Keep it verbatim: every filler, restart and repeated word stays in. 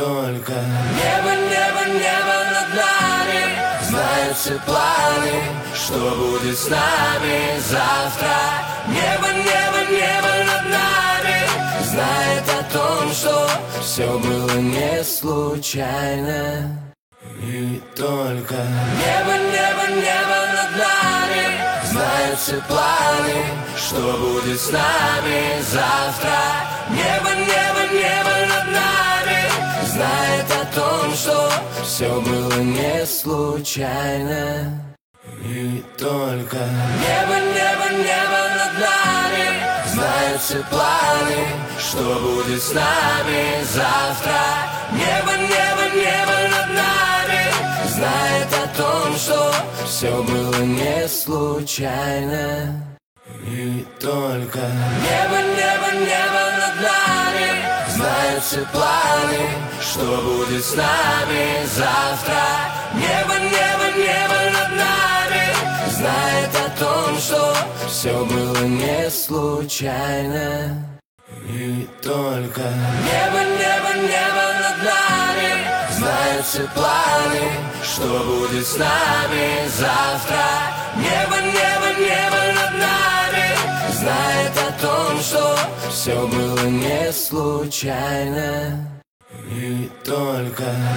только небо, небо, небо над нами. Знают все планы, что будет с нами завтра. Небо, небо, небо над нами. Знает о том, что все было не случайно. И только небо, небо, небо над нами. Знают все планы, что будет с нами завтра. Небо, небо, небо над нами. Знает о том, что все было не случайно. И только небо, небо, небо над нами. Знают все планы, что будет с нами завтра. Небо, небо, небо над нами. Знает о том, что все было не случайно. И только небо, небо, небо над нами. Знают все планы, что будет с нами завтра. Небо, небо, небо над нами. Знает о том, что все было не случайно. И только небо, небо, небо над нами. Знают все планы, что будет с нами завтра. Небо, небо, небо над нами. Знает о том, что все было не случайно. И только